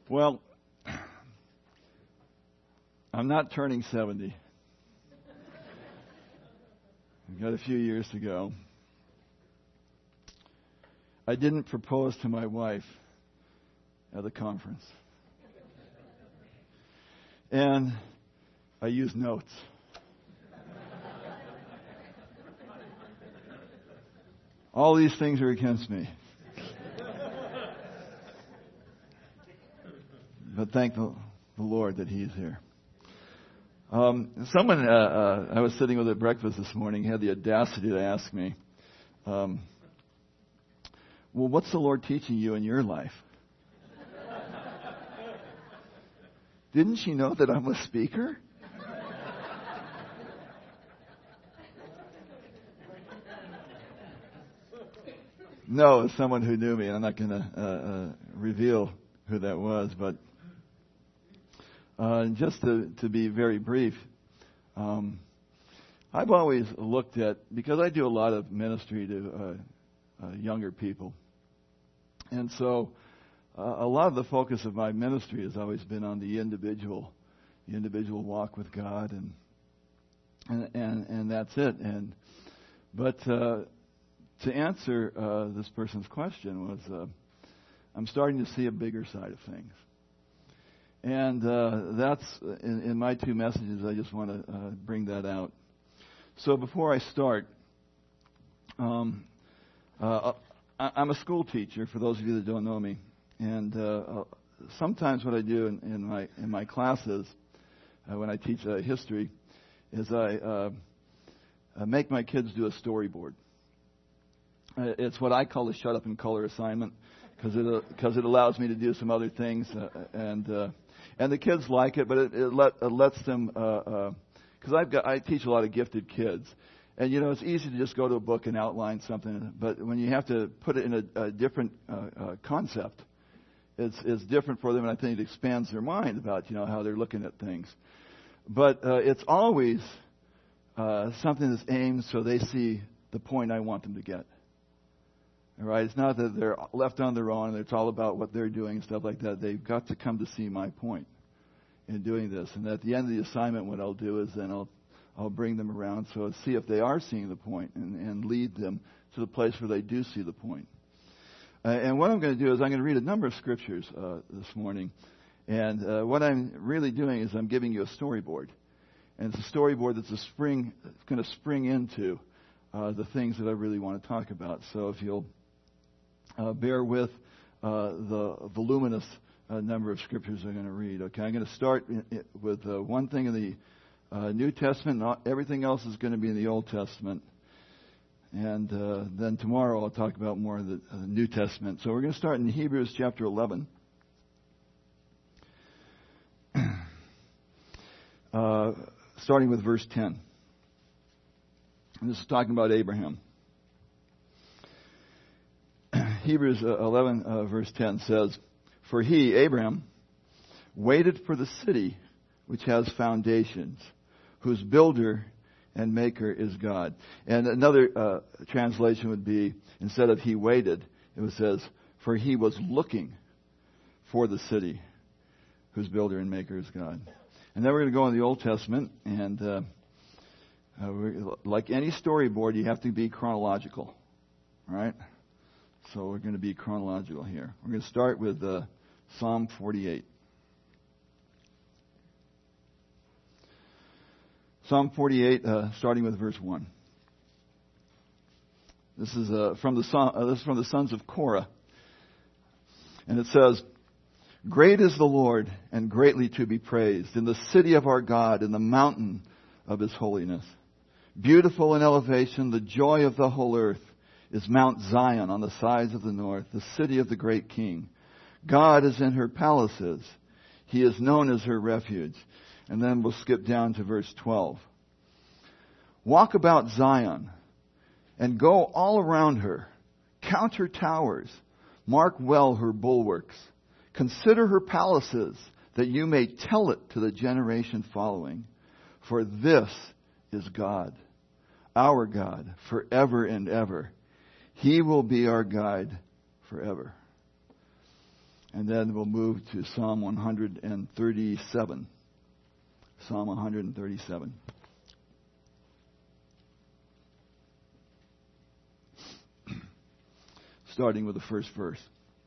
Well, I'm not turning 70. I've got a few years to go. I didn't propose to my wife at the conference. And I used notes. All these things are against me. But thank the Lord that He's here. Someone I was sitting with at breakfast this morning had the audacity to ask me, well, what's the Lord teaching you in your life? Didn't she know that I'm a speaker? No, it's someone who knew me, and I'm not going to reveal who that was, but just to be very brief, I've always looked at, because I do a lot of ministry to younger people, and so a lot of the focus of my ministry has always been on the individual walk with God, and that's it. But to answer this person's question was, I'm starting to see a bigger side of things. And that's, in my two messages, I just want to bring that out. So before I start, I'm a school teacher, for those of you that don't know me. And sometimes what I do in my classes, when I teach history, is I make my kids do a storyboard. It's what I call the shut up and color assignment, because it allows me to do some other things, and the kids like it, but it lets them, because I teach a lot of gifted kids, and it's easy to just go to a book and outline something, but when you have to put it in a different concept, it's different for them, and I think it expands their mind about how they're looking at things. But it's always something that's aimed so they see the point I want them to get. All right, it's not that they're left on their own and it's all about what they're doing and stuff like that. They've got to come to see my point in doing this. And at the end of the assignment, what I'll do is then I'll bring them around so see if they are seeing the point and lead them to the place where they do see the point. And what I'm going to do is I'm going to read a number of scriptures this morning. And what I'm really doing is I'm giving you a storyboard. And it's a storyboard that's going to spring into the things that I really want to talk about. So if you'll bear with the voluminous number of scriptures I'm going to read. Okay, I'm going to start with one thing in the New Testament. Everything else is going to be in the Old Testament. And then tomorrow I'll talk about more of the New Testament. So we're going to start in Hebrews chapter 11. Starting with verse 10. And this is talking about Abraham. Hebrews 11 verse 10 says, "For he, Abraham, waited for the city which has foundations, whose builder and maker is God." And another translation would be, instead of he waited, it says, "For he was looking for the city whose builder and maker is God." And then we're going to go in the Old Testament, and like any storyboard, you have to be chronological, right? So we're going to be chronological here. We're going to start with Psalm 48. Psalm 48, starting with verse 1. This is from the sons of Korah, and it says, "Great is the Lord, and greatly to be praised, in the city of our God, in the mountain of His holiness. Beautiful in elevation, the joy of the whole earth is Mount Zion on the sides of the north, the city of the great King. God is in her palaces. He is known as her refuge." And then we'll skip down to verse 12. "Walk about Zion and go all around her. Count her towers. Mark well her bulwarks. Consider her palaces, that you may tell it to the generation following. For this is God, our God, forever and ever. He will be our guide forever." And then we'll move to Psalm 137. Psalm 137. Starting with the first verse.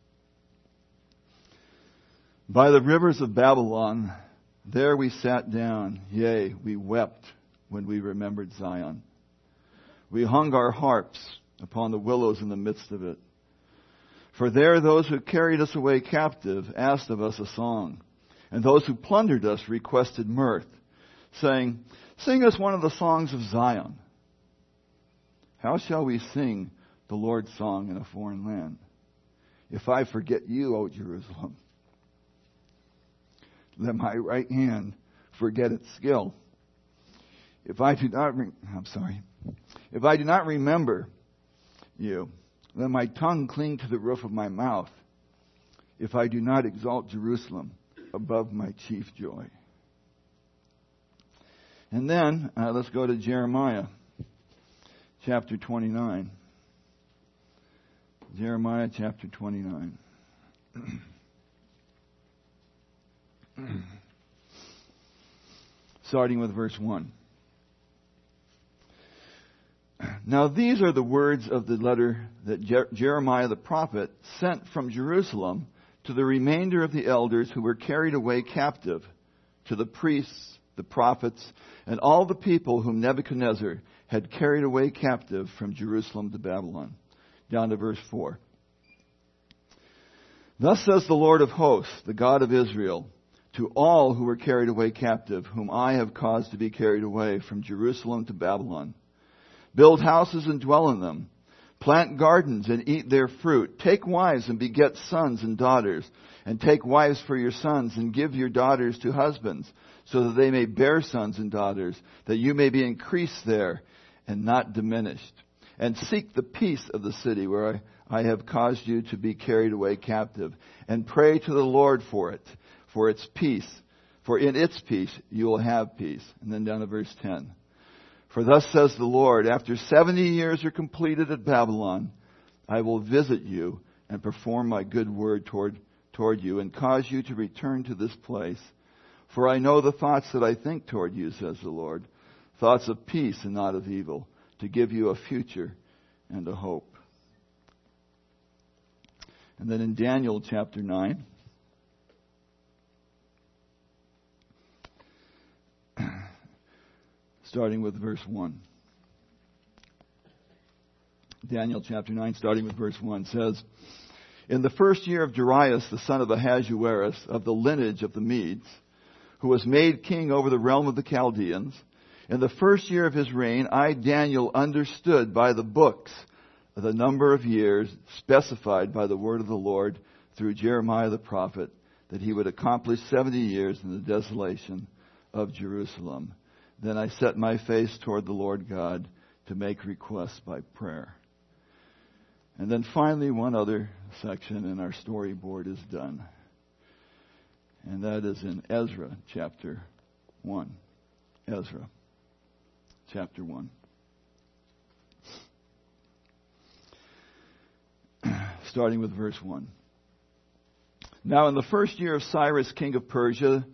By the rivers of Babylon, there we sat down, yea, we wept when we remembered Zion. We hung our harps upon the willows in the midst of it. For there those who carried us away captive asked of us a song, and those who plundered us requested mirth, saying, Sing us one of the songs of Zion. How shall we sing the Lord's song in a foreign land? If I forget you, O Jerusalem, let my right hand forget its skill. If I do not remember you, let my tongue cling to the roof of my mouth. If I do not exalt Jerusalem above my chief joy. And then let's go to Jeremiah chapter 29. Jeremiah chapter 29. Starting with verse 1. Now these are the words of the letter that Jeremiah the prophet sent from Jerusalem to the remainder of the elders who were carried away captive, to the priests, the prophets, and all the people whom Nebuchadnezzar had carried away captive from Jerusalem to Babylon. Down to verse 4. Thus says the Lord of hosts, the God of Israel, to all who were carried away captive, whom I have caused to be carried away from Jerusalem to Babylon. Build houses and dwell in them. Plant gardens and eat their fruit. Take wives and beget sons and daughters. And take wives for your sons and give your daughters to husbands, so that they may bear sons and daughters, that you may be increased there and not diminished. And seek the peace of the city where I have caused you to be carried away captive. And pray to the Lord for it, for its peace. For in its peace you will have peace. And then down to verse 10. For thus says the Lord, after 70 years are completed at Babylon, I will visit you and perform my good word toward you and cause you to return to this place. For I know the thoughts that I think toward you, says the Lord, thoughts of peace and not of evil, to give you a future and a hope. And then in Daniel chapter 9, starting with verse 1. Daniel chapter 9, starting with verse 1, says, In the first year of Darius, the son of Ahasuerus, of the lineage of the Medes, who was made king over the realm of the Chaldeans, in the first year of his reign, I, Daniel, understood by the books the number of years specified by the word of the Lord through Jeremiah the prophet, that he would accomplish 70 years in the desolation of Jerusalem. Then I set my face toward the Lord God to make requests by prayer. And then finally, one other section, and our storyboard is done. And that is in Ezra chapter 1. Ezra chapter 1. Starting with verse 1. Now in the first year of Cyrus, king of Persia,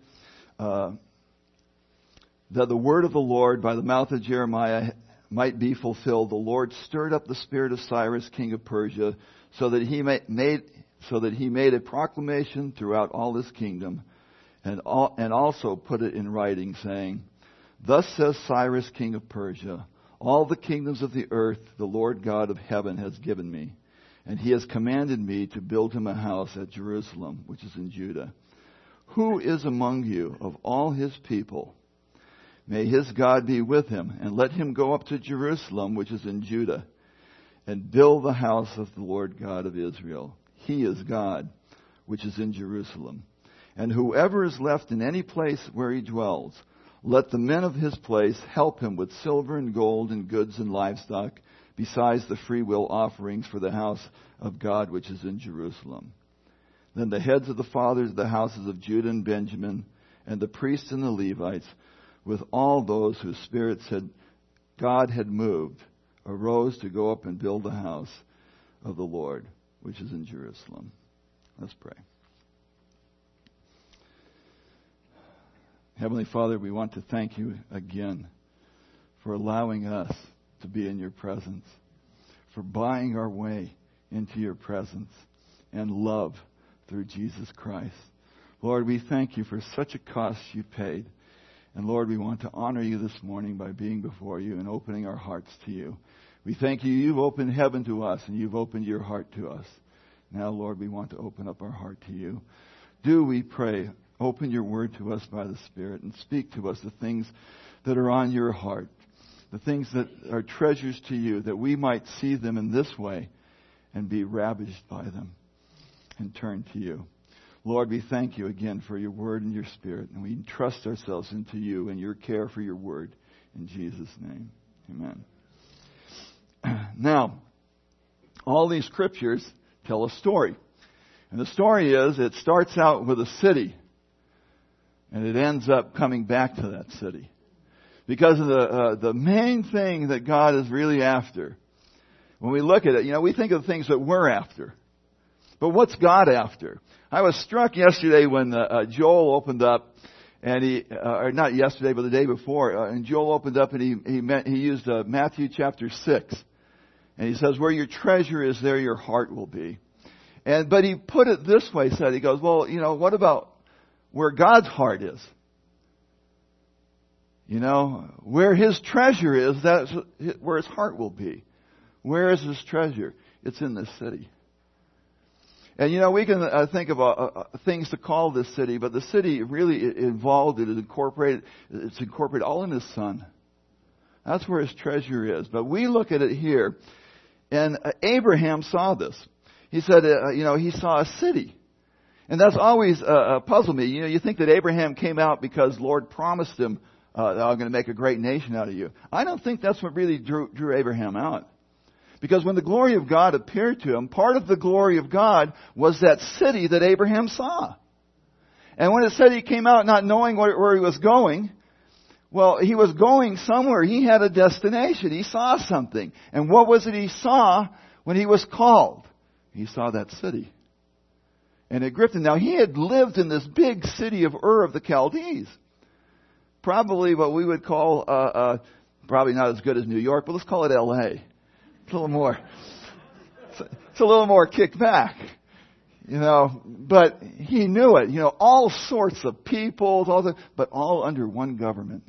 that the word of the Lord by the mouth of Jeremiah might be fulfilled, the Lord stirred up the spirit of Cyrus, king of Persia, so that he made a proclamation throughout all his kingdom, and also put it in writing, saying, Thus says Cyrus, king of Persia, all the kingdoms of the earth the Lord God of heaven has given me, and he has commanded me to build him a house at Jerusalem, which is in Judah. Who is among you of all his people? May his God be with him, and let him go up to Jerusalem, which is in Judah, and build the house of the Lord God of Israel. He is God, which is in Jerusalem. And whoever is left in any place where he dwells, let the men of his place help him with silver and gold and goods and livestock, besides the freewill offerings for the house of God which is in Jerusalem. Then the heads of the fathers of the houses of Judah and Benjamin, and the priests and the Levites, with all those whose spirits God had moved, arose to go up and build the house of the Lord, which is in Jerusalem. Let's pray. Heavenly Father, we want to thank you again for allowing us to be in your presence, for buying our way into your presence and love through Jesus Christ. Lord, we thank you for such a cost you paid. And Lord, we want to honor you this morning by being before you and opening our hearts to you. We thank you, you've opened heaven to us and you've opened your heart to us. Now, Lord, we want to open up our heart to you. Do, we pray, open your word to us by the Spirit and speak to us the things that are on your heart, the things that are treasures to you, that we might see them in this way and be ravished by them and turn to you. Lord, we thank you again for your word and your Spirit, and we entrust ourselves into you and your care for your word. In Jesus' name, amen. Now, all these scriptures tell a story. And the story is, it starts out with a city, and it ends up coming back to that city. Because of the main thing that God is really after. When we look at it, we think of the things that we're after. But what's God after? I was struck yesterday when Joel opened up, and or not yesterday, but the day before, and Joel opened up and he used Matthew chapter 6. And he says, where your treasure is, there your heart will be. But he put it this way, he goes, well, what about where God's heart is? Where his treasure is, that's where his heart will be. Where is his treasure? It's in this city. And we can think of things to call this city, but the city really involved, it's incorporated all in his Son. That's where his treasure is. But we look at it here, and Abraham saw this. He said, he saw a city. And that's always puzzled me. You think that Abraham came out because Lord promised him, I'm going to make a great nation out of you. I don't think that's what really drew Abraham out. Because when the glory of God appeared to him, part of the glory of God was that city that Abraham saw. And when it said he came out not knowing where he was going, well, he was going somewhere. He had a destination. He saw something. And what was it he saw when he was called? He saw that city. And it gripped him. Now, he had lived in this big city of Ur of the Chaldees. Probably what we would call, probably not as good as New York, but let's call it L.A. It's a little more, it's a little more kicked back, but he knew it, all sorts of peoples, but all under one government,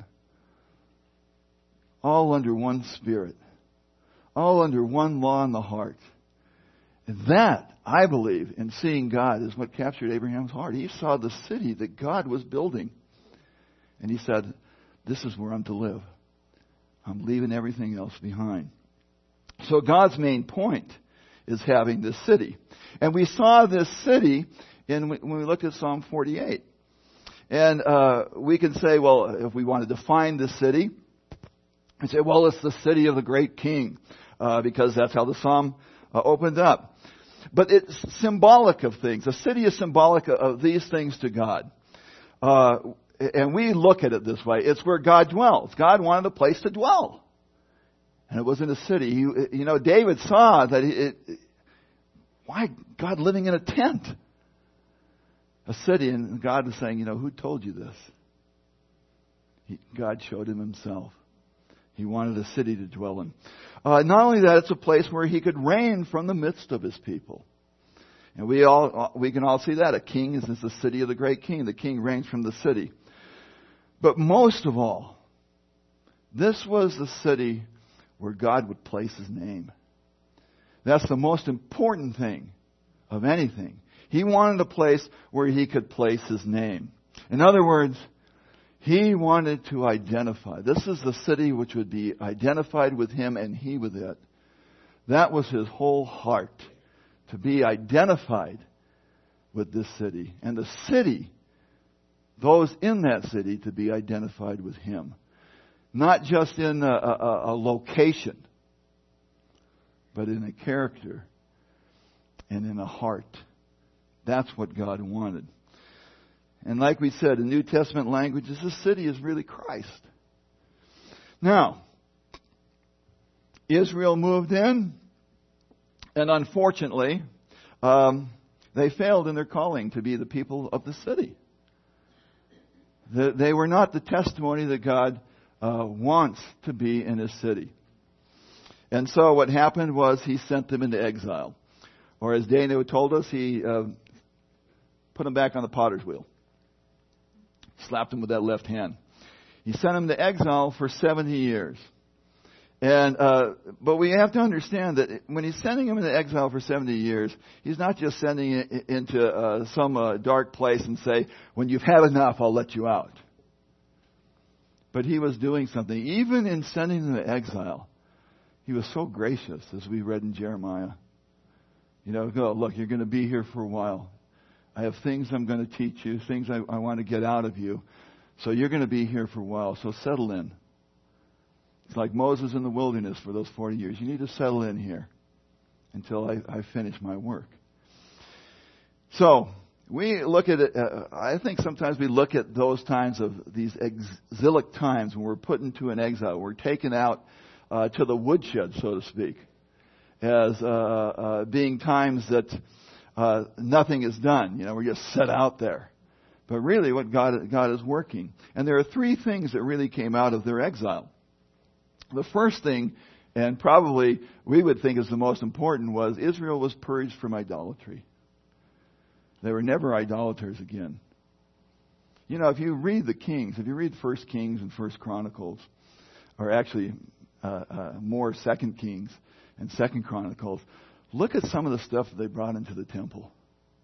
all under one spirit, all under one law in the heart. And that, I believe, in seeing God is what captured Abraham's heart. He saw the city that God was building, and he said, this is where I'm to live. I'm leaving everything else behind. So God's main point is having this city. And we saw this city when we looked at Psalm 48. And we can say, well, if we want to define the city, we say, well, it's the city of the great king, because that's how the psalm opened up. But it's symbolic of things. The city is symbolic of these things to God. And we look at it this way. It's where God dwells. God wanted a place to dwell. And it was in a city. David saw that why God living in a tent? A city, and God was saying, who told you this? God showed him himself. He wanted a city to dwell in. Not only that, it's a place where he could reign from the midst of his people. And we can all see that. A king is the city of the great king. The king reigns from the city. But most of all, this was the city where God would place his name. That's the most important thing of anything. He wanted a place where he could place his name. In other words, he wanted to identify. This is the city which would be identified with him and he with it. That was his whole heart, to be identified with this city. And the city, those in that city, to be identified with him. Not just in a location, but in a character and in a heart. That's what God wanted. And like we said, in New Testament languages, the city is really Christ. Now, Israel moved in, and unfortunately, they failed in their calling to be the people of the city. They were not the testimony that God wants to be in His city. And so what happened was He sent them into exile. Or as Dana told us, He put them back on the potter's wheel. Slapped them with that left hand. He sent them to exile for 70 years. And but we have to understand that when He's sending them into exile for 70 years, He's not just sending it into some dark place and say, when you've had enough, I'll let you out. But He was doing something. Even in sending them to exile, He was so gracious, as we read in Jeremiah. You know, go, look, you're going to be here for a while. I have things I'm going to teach you, things I want to get out of you. So you're going to be here for a while, so settle in. It's like Moses in the wilderness for those 40 years. You need to settle in here until I finish my work. So, we look at it, I think sometimes we look at those times of these exilic times when we're put into an exile. We're taken out to the woodshed, so to speak, as being times that nothing is done. You know, we're just set out there. But really what God is working. And there are three things that really came out of their exile. The first thing, and probably we would think is the most important, was Israel was purged from idolatry. They were never idolaters again. You know, if you read the Kings, if you read 1 Kings and 1 Chronicles, or actually more 2 Kings and 2 Chronicles, look at some of the stuff that they brought into the temple.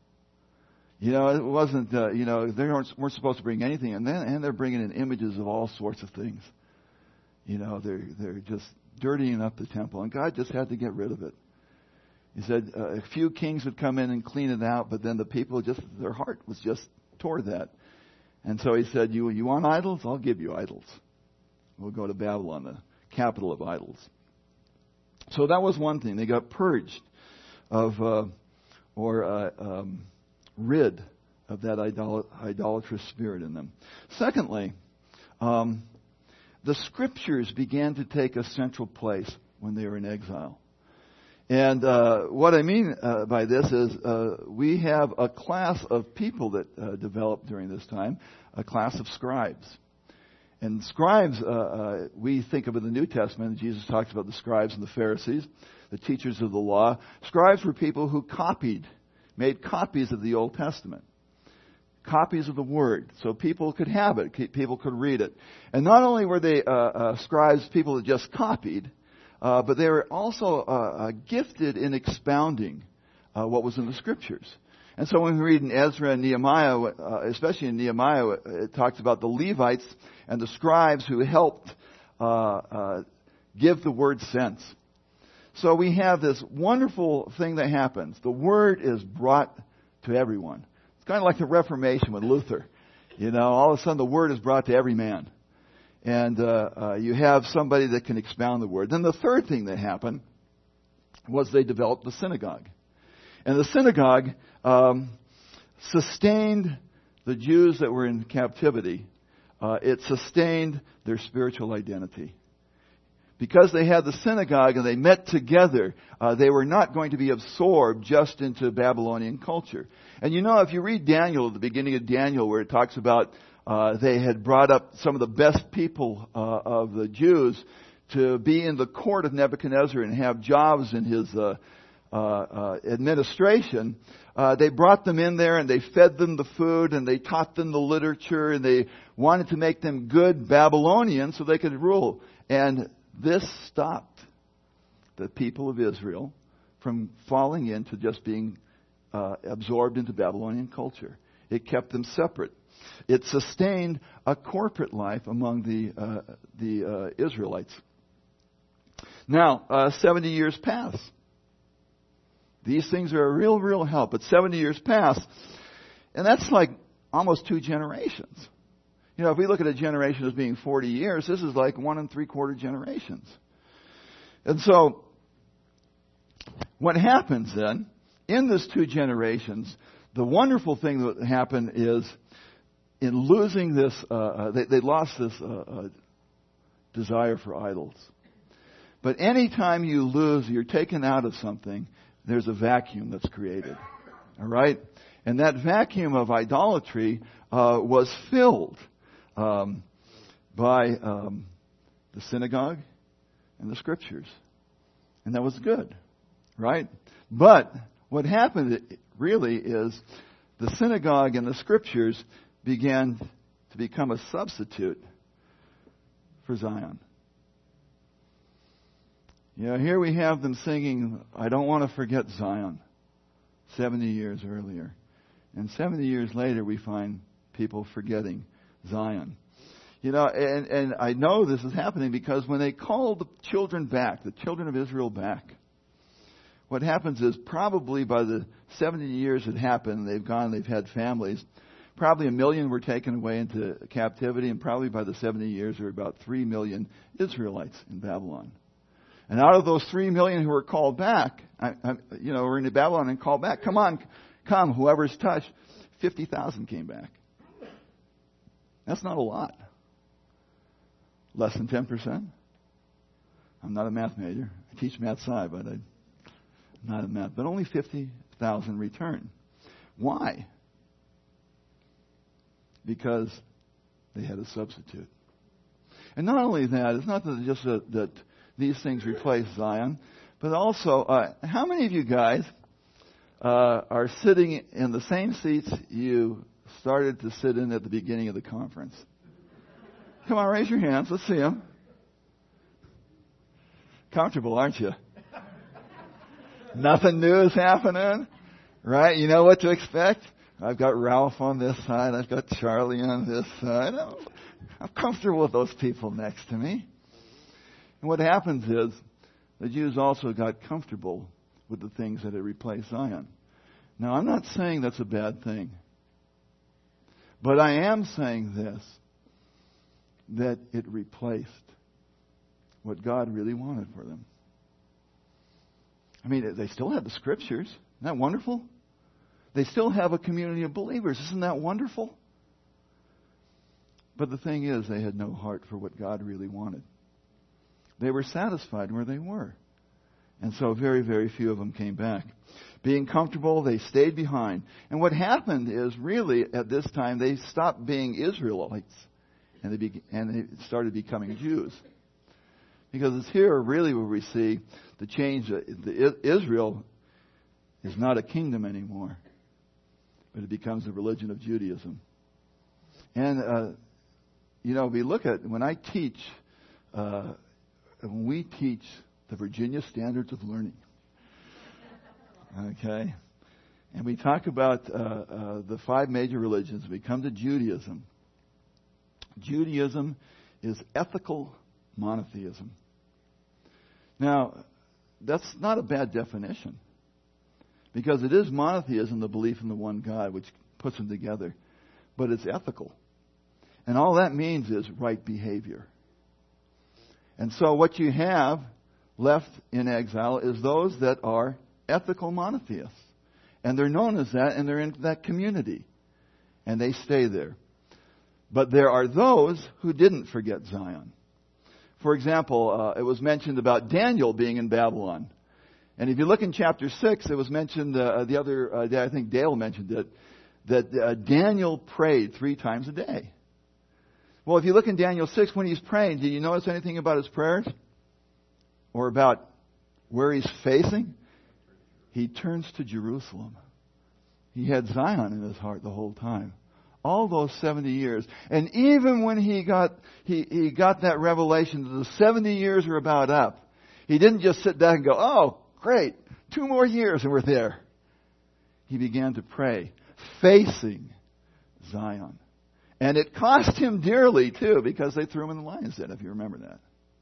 You know, it wasn't, they weren't supposed to bring anything, and they're bringing in images of all sorts of things. You know, they're just dirtying up the temple, and God just had to get rid of it. He said a few kings would come in and clean it out, but then the people their heart was just toward that. And so He said, you want idols? I'll give you idols. We'll go to Babylon, the capital of idols. So that was one thing. They got purged of, rid of that idolatrous spirit in them. Secondly, the Scriptures began to take a central place when they were in exile. And what I mean by this is we have a class of people that developed during this time, a class of scribes. And scribes, we think of in the New Testament, Jesus talks about the scribes and the Pharisees, the teachers of the law. Scribes were people who made copies of the Old Testament. Copies of the Word, so people could have it, people could read it. And not only were they scribes, people that just copied, but they were also gifted in expounding what was in the Scriptures. And so when we read in Ezra and Nehemiah, especially in Nehemiah, it talks about the Levites and the scribes who helped give the Word sense. So we have this wonderful thing that happens. The Word is brought to everyone. Kind of like the Reformation with Luther. You know, all of a sudden the Word is brought to every man. And you have somebody that can expound the Word. Then the third thing that happened was they developed the synagogue. And the synagogue sustained the Jews that were in captivity. It sustained their spiritual identity. Because they had the synagogue and they met together, they were not going to be absorbed just into Babylonian culture. And you know, if you read Daniel, at the beginning of Daniel, where it talks about they had brought up some of the best people of the Jews to be in the court of Nebuchadnezzar and have jobs in his administration, they brought them in there and they fed them the food and they taught them the literature and they wanted to make them good Babylonians so they could rule. And this stopped the people of Israel from falling into just being absorbed into Babylonian culture. It kept them separate. It sustained a corporate life among the Israelites. Now, 70 years pass. These things are a real help. But 70 years pass, and that's like almost 2 generations. You know, if we look at a generation as being 40 years, this is like 1 3/4 generations. And so, what happens then, in this 2 generations, the wonderful thing that happened is, in losing this, they lost this desire for idols. But anytime you lose, you're taken out of something, there's a vacuum that's created. All right? And that vacuum of idolatry was filled by the synagogue and the scriptures. And that was good, right? But what happened really is the synagogue and the scriptures began to become a substitute for Zion. You know, here we have them singing, I don't want to forget Zion, 70 years earlier. And 70 years later, we find people forgetting Zion. You know, and I know this is happening because when they call the children back, the children of Israel back, what happens is probably by the 70 years it happened, they've gone, they've had families. Probably 1 million were taken away into captivity, and probably by the 70 years there were about 3 million Israelites in Babylon. And out of those 3 million who were called back, were in Babylon and called back, come, whoever's touched, 50,000 came back. That's not a lot. Less than 10%. I'm not a math major. I teach math sci, but I'm not a math. But only 50,000 returned. Why? Because they had a substitute. And not only that, it's not that these things replace Zion, but also, how many of you guys are sitting in the same seats you started to sit in at the beginning of the conference? Come on, raise your hands. Let's see them. Comfortable, aren't you? Nothing new is happening, right? You know what to expect. I've got Ralph on this side. I've got Charlie on this side. I'm comfortable with those people next to me. And what happens is the Jews also got comfortable with the things that had replaced Zion. Now, I'm not saying that's a bad thing. But I am saying this, that it replaced what God really wanted for them. I mean, they still have the scriptures. Isn't that wonderful? They still have a community of believers. Isn't that wonderful? But the thing is, they had no heart for what God really wanted. They were satisfied where they were. And so very, very few of them came back. Being comfortable, they stayed behind. And what happened is really at this time they stopped being Israelites and they started becoming Jews. Because it's here really where we see the change. Israel is not a kingdom anymore, but it becomes the religion of Judaism. And, we look at, when we teach the Virginia Standards of Learning, okay, and we talk about the 5 major religions, we come to Judaism. Judaism is ethical monotheism. Now, that's not a bad definition, because it is monotheism, the belief in the one God, which puts them together, but it's ethical. And all that means is right behavior. And so what you have left in exile is those that are ethical monotheists. And they're known as that, and they're in that community. And they stay there. But there are those who didn't forget Zion. For example, it was mentioned about Daniel being in Babylon. And if you look in chapter 6, it was mentioned the other day, I think Dale mentioned it, that Daniel prayed 3 times a day. Well, if you look in Daniel 6, when he's praying, do you notice anything about his prayers? Or about where he's facing? He turns to Jerusalem. He had Zion in his heart the whole time. All those 70 years. And even when he got that revelation that the 70 years are about up, he didn't just sit back and go, oh, great, 2 more years and we're there. He began to pray, facing Zion. And it cost him dearly, too, because they threw him in the lion's den, if you remember that.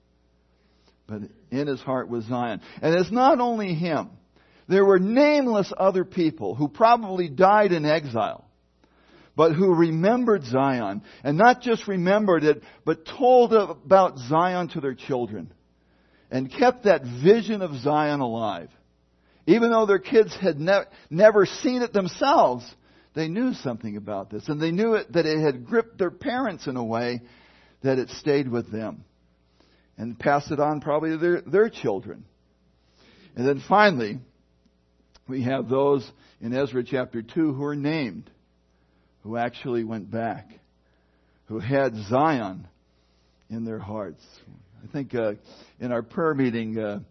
But in his heart was Zion. And it's not only him. There were nameless other people who probably died in exile, but who remembered Zion. And not just remembered it, but told about Zion to their children. And kept that vision of Zion alive. Even though their kids had never seen it themselves, they knew something about this. And they knew that it had gripped their parents in a way that it stayed with them. And passed it on probably to their children. And then finally, we have those in Ezra chapter 2 who are named, who actually went back, who had Zion in their hearts. I think in our prayer meeting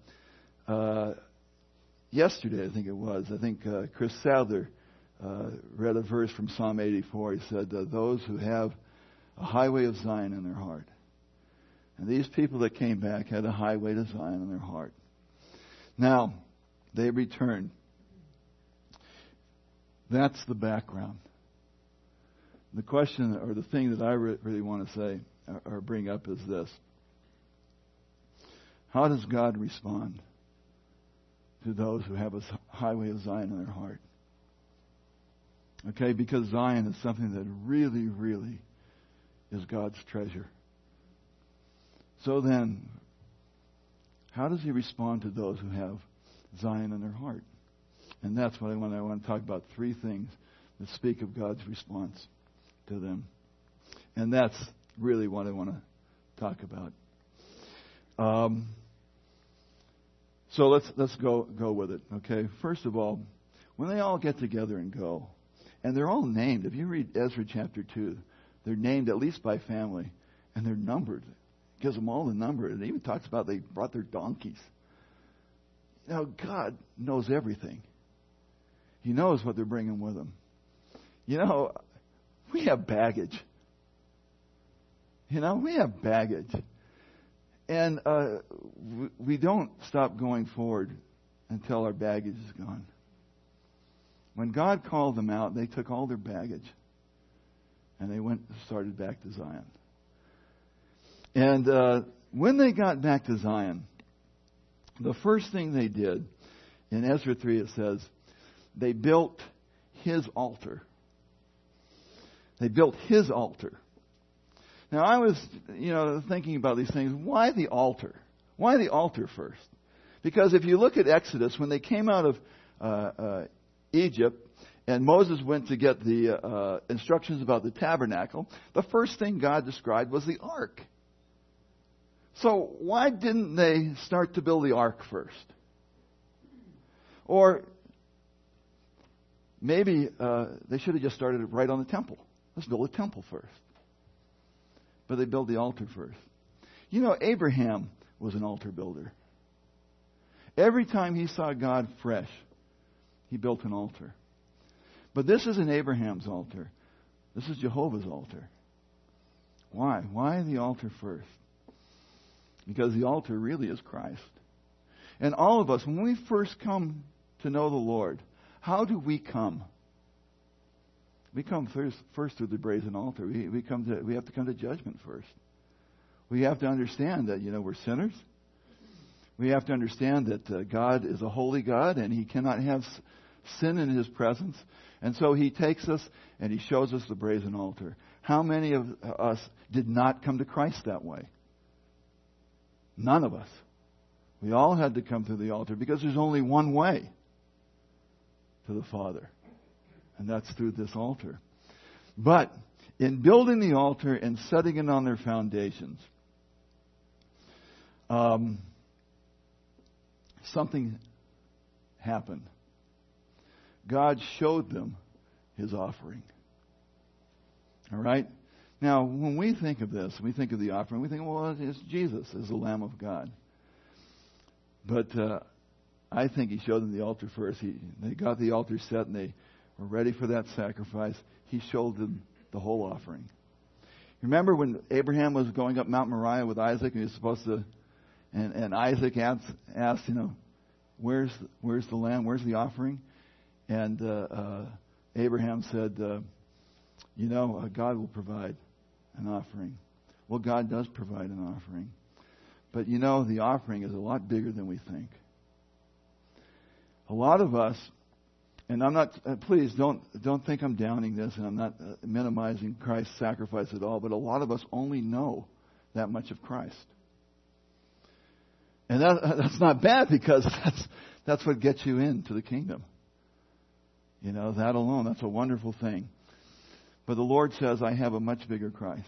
yesterday, I think Chris Sadler read a verse from Psalm 84. He said, those who have a highway of Zion in their heart. And these people that came back had a highway to Zion in their heart. Now, they returned. That's the background. The question, or the thing that I really want to say or bring up is this. How does God respond to those who have a highway of Zion in their heart? Okay, because Zion is something that really, really is God's treasure. So then, how does He respond to those who have Zion in their heart? And that's what I want to talk about. 3 things that speak of God's response to them. And that's really what I want to talk about. So let's go with it. Okay. First of all, when they all get together and go, and they're all named. If you read Ezra chapter 2, they're named at least by family, and they're numbered. It gives them all the number. It even talks about they brought their donkeys. Now, God knows everything. He knows what they're bringing with them. You know, we have baggage. We have baggage. And we don't stop going forward until our baggage is gone. When God called them out, they took all their baggage and they started back to Zion. And when they got back to Zion, the first thing they did, in Ezra 3 it says, they built His altar. They built His altar. Now I was, thinking about these things. Why the altar? Why the altar first? Because if you look at Exodus, when they came out of Egypt, and Moses went to get the instructions about the tabernacle, the first thing God described was the ark. So why didn't they start to build the ark first? Or maybe they should have just started right on the temple. Let's build a temple first. But they built the altar first. Abraham was an altar builder. Every time he saw God fresh, he built an altar. But this isn't Abraham's altar. This is Jehovah's altar. Why? Why the altar first? Because the altar really is Christ. And all of us, when we first come to know the Lord, how do we come? We come first through the brazen altar. We have to come to judgment first. We have to understand that, we're sinners. We have to understand that God is a holy God and He cannot have sin in His presence. And so He takes us and He shows us the brazen altar. How many of us did not come to Christ that way? None of us. We all had to come through the altar because there's only one way to the Father. And that's through this altar. But in building the altar and setting it on their foundations, something happened. God showed them His offering. All right? Now, when we think of this, we think of the offering, we think, well, it's Jesus as the Lamb of God. But I think He showed them the altar first. They got the altar set and they were ready for that sacrifice. He showed them the whole offering. Remember when Abraham was going up Mount Moriah with Isaac and he was supposed to, and Isaac asked, where's the lamb? Where's the offering? And Abraham said, God will provide an offering. Well, God does provide an offering. But the offering is a lot bigger than we think. A lot of us, and I'm not, please don't think I'm downing this and I'm not minimizing Christ's sacrifice at all, but a lot of us only know that much of Christ. And that's not bad because that's what gets you into the kingdom. That alone, that's a wonderful thing. But the Lord says, I have a much bigger Christ.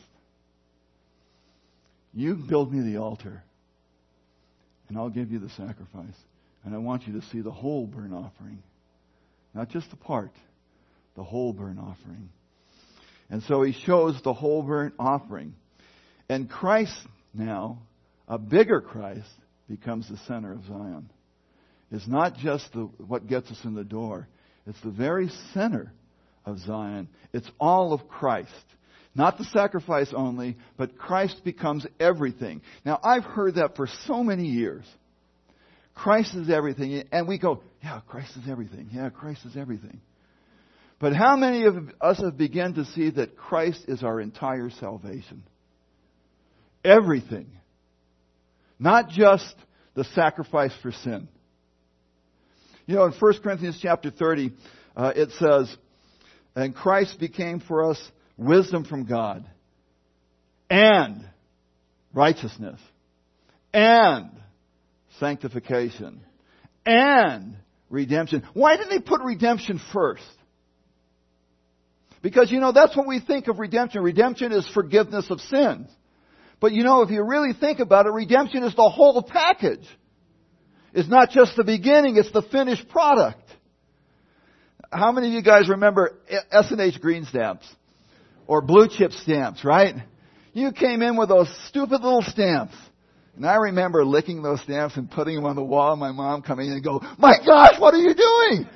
You build me the altar, and I'll give you the sacrifice. And I want you to see the whole burnt offering. Not just the part, the whole burnt offering. And so he shows the whole burnt offering. And Christ now, a bigger Christ, becomes the center of Zion. It's not just what gets us in the door. It's the very center of Zion. It's all of Christ. Not the sacrifice only, but Christ becomes everything. Now, I've heard that for so many years. Christ is everything. And we go, yeah, Christ is everything. Yeah, Christ is everything. But how many of us have begun to see that Christ is our entire salvation? Everything. Not just the sacrifice for sin. You know, in 1 Corinthians chapter 30, it says, and Christ became for us wisdom from God, and righteousness, and sanctification, and redemption. Why didn't they put redemption first? Because, you know, that's what we think of redemption. Redemption is forgiveness of sins. But, you know, if you really think about it, redemption is the whole package. It's not just the beginning, it's the finished product. How many of you guys remember S&H green stamps? Or blue chip stamps, right? You came in with those stupid little stamps. And I remember licking those stamps and putting them on the wall, and my mom coming in and go, "My gosh, what are you doing?"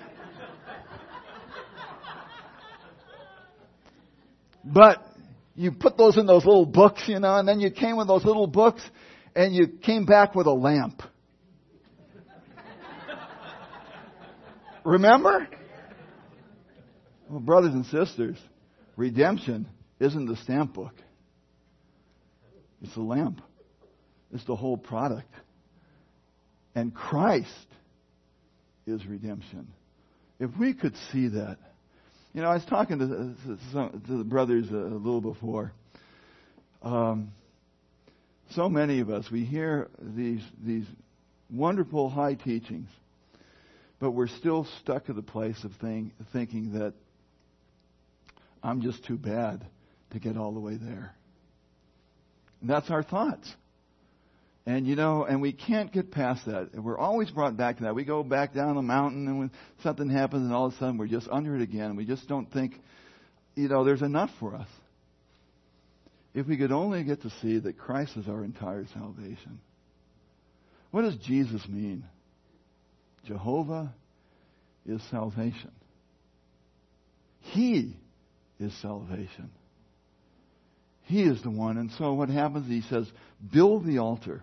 But you put those in those little books, you know, and then you came with those little books, and you came back with a lamp. Remember? Well, brothers and sisters, redemption isn't the stamp book. It's the lamp. It's the whole product. And Christ is redemption. If we could see that. You know, I was talking to the brothers a little before. So many of us, we hear these wonderful high teachings, but we're still stuck at the place of thinking that I'm just too bad to get all the way there. And that's our thoughts. And, you know, and we can't get past that. We're always brought back to that. We go back down the mountain, and when something happens, and all of a sudden we're just under it again. We just don't think, you know, there's enough for us. If we could only get to see that Christ is our entire salvation. What does Jesus mean? Jehovah is salvation. He is salvation. He is the one. And so what happens, he says, build the altar.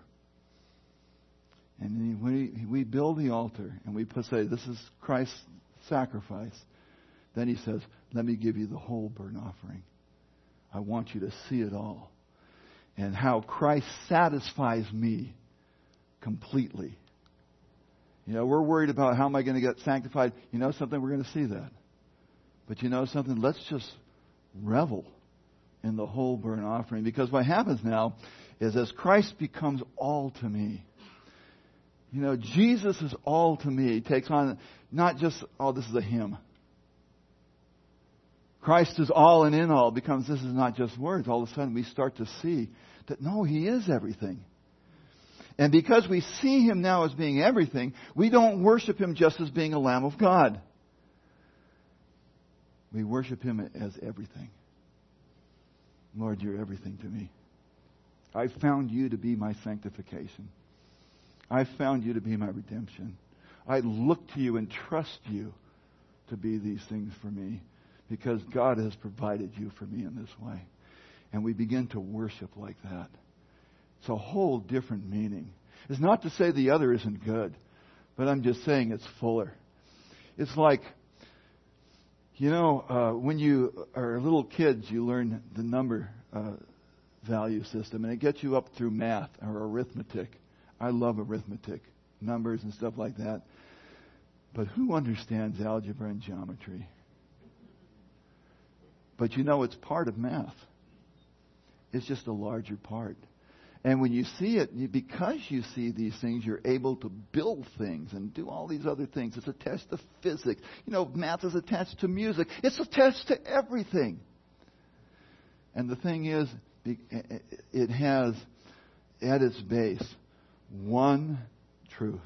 And we build the altar, and we say, this is Christ's sacrifice. Then he says, let me give you the whole burnt offering. I want you to see it all. And how Christ satisfies me completely. You know, we're worried about how am I going to get sanctified. You know something? We're going to see that. But you know something? Let's just revel in the whole burnt offering. Because what happens now is as Christ becomes all to me. You know, Jesus is all to me. He takes on not just, oh, this is a hymn. Christ is all and in all. Becomes, this is not just words. All of a sudden we start to see that, no, He is everything. And because we see Him now as being everything, we don't worship Him just as being a Lamb of God. We worship Him as everything. Lord, you're everything to me. I found you to be my sanctification. I found you to be my redemption. I look to you and trust you to be these things for me because God has provided you for me in this way. And we begin to worship like that. It's a whole different meaning. It's not to say the other isn't good, but I'm just saying it's fuller. It's like, you know, when you are little kids, you learn the number value system, and it gets you up through math or arithmetic. I love arithmetic, numbers and stuff like that. But who understands algebra and geometry? But you know, it's part of math. It's just a larger part. And when you see it, because you see these things, you're able to build things and do all these other things. It's attached to physics. You know, math is attached to music. It's attached to everything. And the thing is, it has at its base one truth.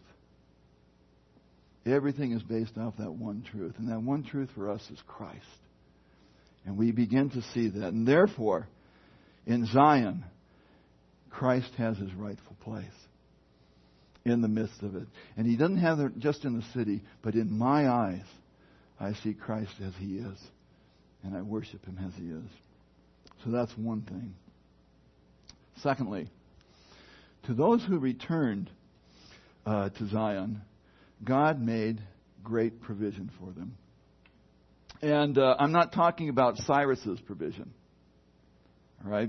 Everything is based off that one truth. And that one truth for us is Christ. And we begin to see that. And therefore, in Zion, Christ has his rightful place in the midst of it. And he doesn't have it just in the city, but in my eyes, I see Christ as he is. And I worship him as he is. So that's one thing. Secondly, to those who returned to Zion, God made great provision for them. And I'm not talking about Cyrus's provision. All right?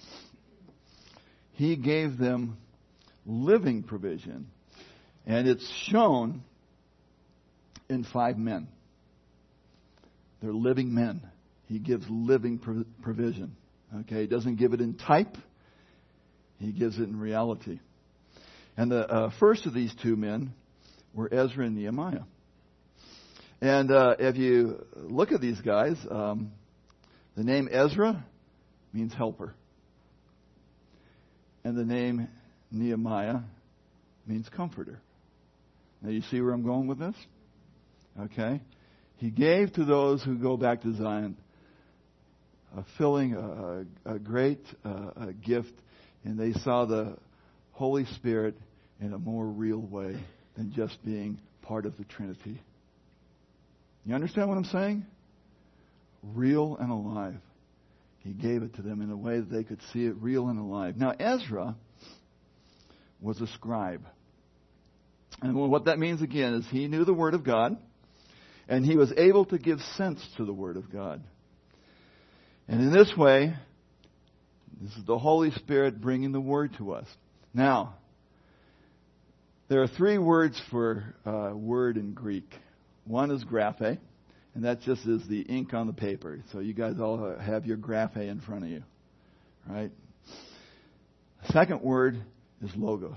He gave them living provision. And it's shown in 5 men. They're living men. He gives living provision. Okay? He doesn't give it in type. He gives it in reality. And the first of these 2 men were Ezra and Nehemiah. And if you look at these guys, the name Ezra means helper. And the name Nehemiah means comforter. Now you see where I'm going with this? Okay. He gave to those who go back to Zion a great gift, and they saw the Holy Spirit in a more real way than just being part of the Trinity. You understand what I'm saying? Real and alive. He gave it to them in a way that they could see it real and alive. Now, Ezra was a scribe. And what that means, again, is he knew the Word of God, and he was able to give sense to the Word of God. And in this way, this is the Holy Spirit bringing the Word to us. Now, there are 3 words for word in Greek. One is graphe, and that just is the ink on the paper. So you guys all have your graphe in front of you, right? The second word is logos.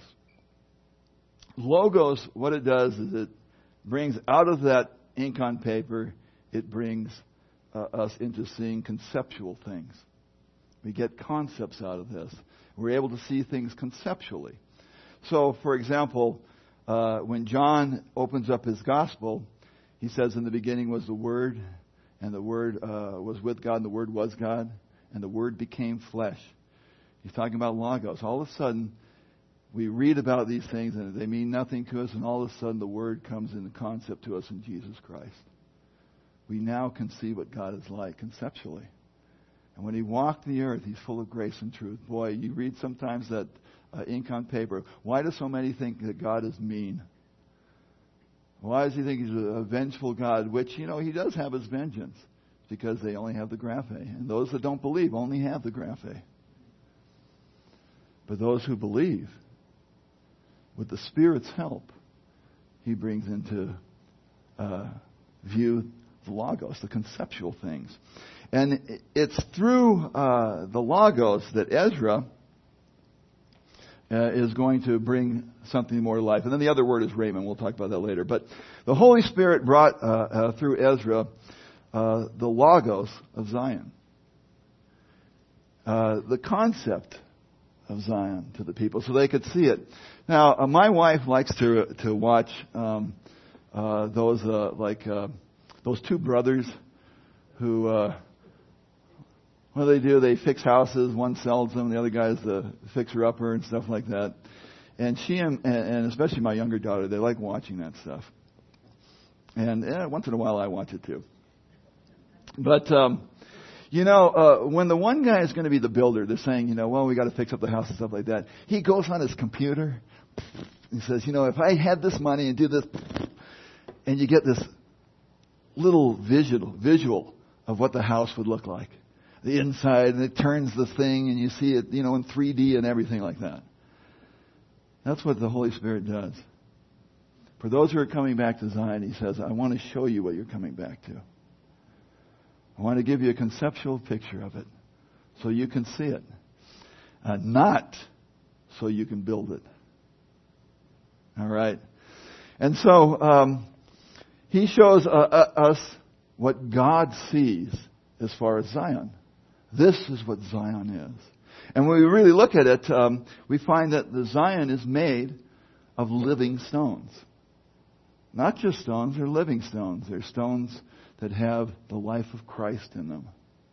Logos, what it does is it brings out of that ink on paper, it brings us into seeing conceptual things. We get concepts out of this. We're able to see things conceptually. So, for example, when John opens up his gospel, he says, in the beginning was the Word, and the Word was with God, and the Word was God, and the Word became flesh. He's talking about logos. All of a sudden, we read about these things, and they mean nothing to us, and all of a sudden the Word comes in the concept to us in Jesus Christ. We now can see what God is like conceptually. And when he walked the earth, he's full of grace and truth. Boy, you read sometimes that ink on paper. Why do so many think that God is mean? Why does he think he's a vengeful God? Which, he does have his vengeance. It's because they only have the graphe. And those that don't believe only have the graphe. But those who believe, with the Spirit's help, he brings into view the logos, the conceptual things. And it's through the logos that Ezra is going to bring something more to life. And then the other word is Raymond. We'll talk about that later. But the Holy Spirit brought through Ezra the logos of Zion. The concept of Zion to the people so they could see it. Now, my wife likes to watch those 2 brothers who... what do? They fix houses. One sells them. The other guy's the fixer-upper and stuff like that. And she and especially my younger daughter, they like watching that stuff. And once in a while I watch it too. But, when the one guy is going to be the builder, they're saying, we got to fix up the house and stuff like that. He goes on his computer. He says, if I had this money and do this, and you get this little visual of what the house would look like. The inside, and it turns the thing, and you see it, in 3D and everything like that. That's what the Holy Spirit does. For those who are coming back to Zion, he says, I want to show you what you're coming back to. I want to give you a conceptual picture of it so you can see it. Not so you can build it. All right? And so, he shows us what God sees as far as Zion. This is what Zion is. And when we really look at it, we find that the Zion is made of living stones. Not just stones, they're living stones. They're stones that have the life of Christ in them.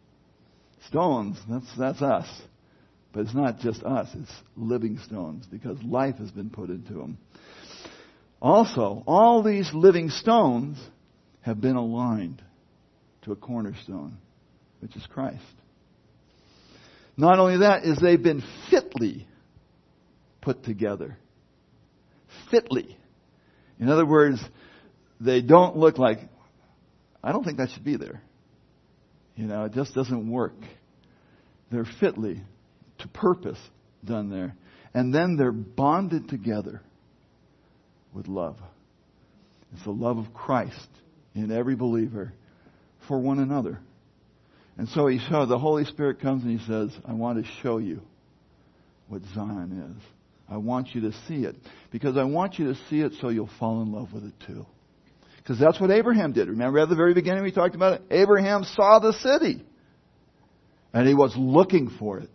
Stones, that's us. But it's not just us, it's living stones, because life has been put into them. Also, all these living stones have been aligned to a cornerstone, which is Christ. Not only that, is they've been fitly put together. Fitly. In other words, they don't look like, I don't think that should be there. It just doesn't work. They're fitly, to purpose, done there. And then they're bonded together with love. It's the love of Christ in every believer for one another. And so the Holy Spirit comes and He says, I want to show you what Zion is. I want you to see it. Because I want you to see it so you'll fall in love with it too. Because that's what Abraham did. Remember at the very beginning we talked about it? Abraham saw the city. And he was looking for it.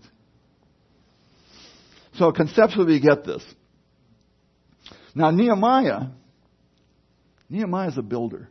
So conceptually we get this. Now Nehemiah is a builder.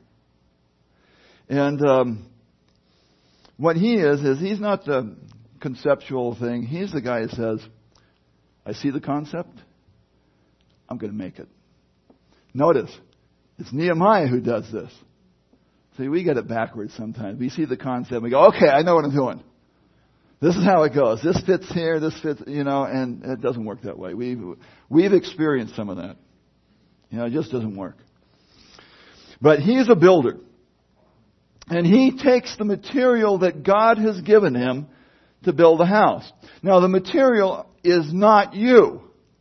And what he is he's not the conceptual thing. He's the guy who says, I see the concept, I'm going to make it. Notice, it's Nehemiah who does this. See, we get it backwards sometimes. We see the concept, we go, okay, I know what I'm doing. This is how it goes. This fits here, this fits, and it doesn't work that way. We've experienced some of that. It just doesn't work. But he's a builder. And he takes the material that God has given him to build a house. Now, the material is not you.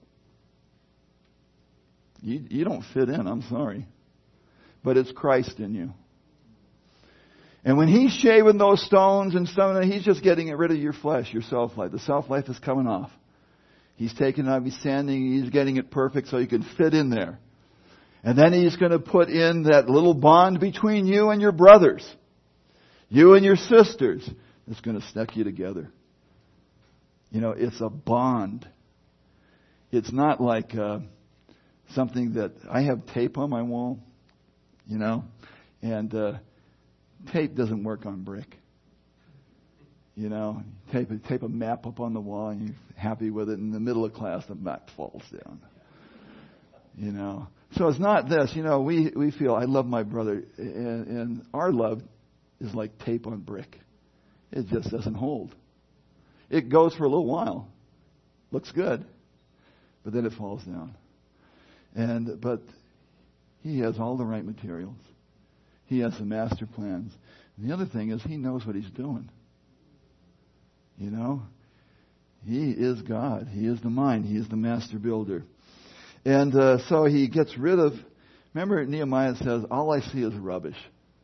You don't fit in, I'm sorry. But it's Christ in you. And when He's shaving those stones and stuff, He's just getting rid of your flesh, your self-life. The self-life is coming off. He's taking it out, He's sanding, He's getting it perfect so you can fit in there. And then He's going to put in that little bond between you and your brothers. You and your sisters. It's going to stick you together. It's a bond. It's not like something that I have tape on my wall, and tape doesn't work on brick. Tape a map up on the wall and you're happy with it. In the middle of class, the map falls down. So it's not this. We feel, I love my brother, and our love is like tape on brick. It just doesn't hold. It goes for a little while. Looks good. But then it falls down. But He has all the right materials. He has the master plans. And the other thing is He knows what He's doing. He is God. He is the mind. He is the master builder. And so He gets rid of, remember Nehemiah says, all I see is rubbish.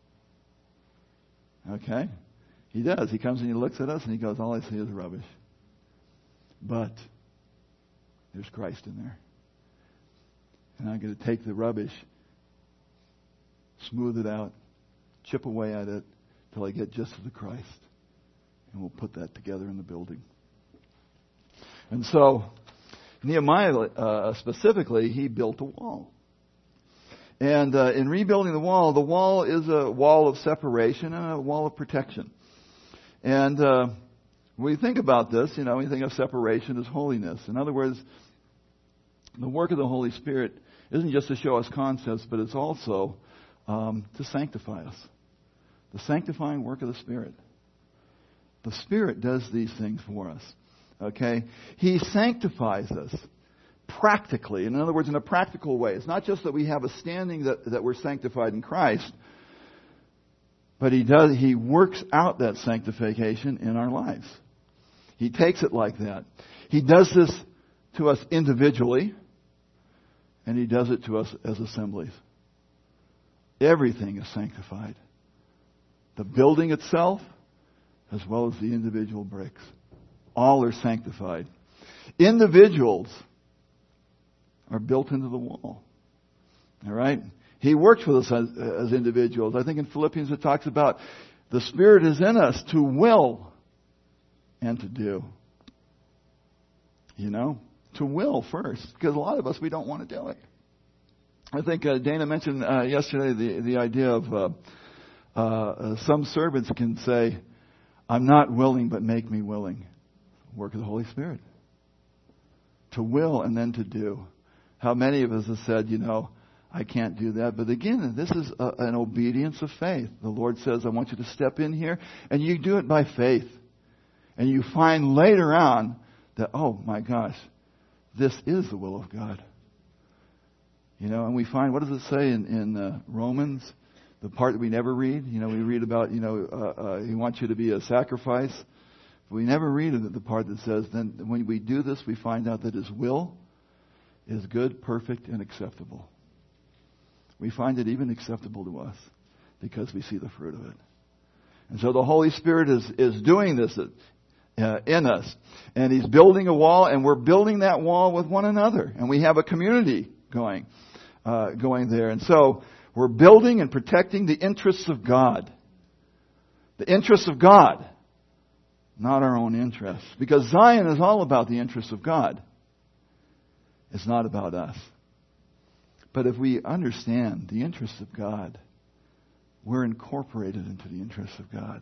Okay? He does. He comes and He looks at us and He goes, all I see is rubbish. But there's Christ in there. And I'm going to take the rubbish, smooth it out, chip away at it till I get just to the Christ. And we'll put that together in the building. And so Nehemiah specifically, he built a wall. And in rebuilding the wall is a wall of separation and a wall of protection. And when we think about this, we think of separation as holiness. In other words, the work of the Holy Spirit isn't just to show us concepts, but it's also to sanctify us. The sanctifying work of the Spirit. The Spirit does these things for us. Okay? He sanctifies us practically. In other words, in a practical way. It's not just that we have a standing that we're sanctified in Christ, but He works out that sanctification in our lives. He takes it like that. He does this to us individually, and He does it to us as assemblies. Everything is sanctified. The building itself, as well as the individual bricks. All are sanctified. Individuals are built into the wall. All right? He works with us as individuals. I think in Philippians it talks about the Spirit is in us to will and to do. To will first. Because a lot of us, we don't want to do it. I think Dana mentioned yesterday the idea of some servants can say, I'm not willing, but make me willing. Work of the Holy Spirit. To will and then to do. How many of us have said, I can't do that. But again, this is an obedience of faith. The Lord says, I want you to step in here. And you do it by faith. And you find later on that, oh my gosh, this is the will of God. And we find, what does it say in Romans? The part that we never read. We read about, He wants you to be a sacrifice. But we never read the part that says, then when we do this, we find out that His will is good, perfect, and acceptable. We find it even acceptable to us because we see the fruit of it. And so the Holy Spirit is doing this in us. And He's building a wall, and we're building that wall with one another. And we have a community going there. And so we're building and protecting the interests of God. The interests of God. Not our own interests. Because Zion is all about the interests of God. It's not about us. But if we understand the interests of God, we're incorporated into the interests of God.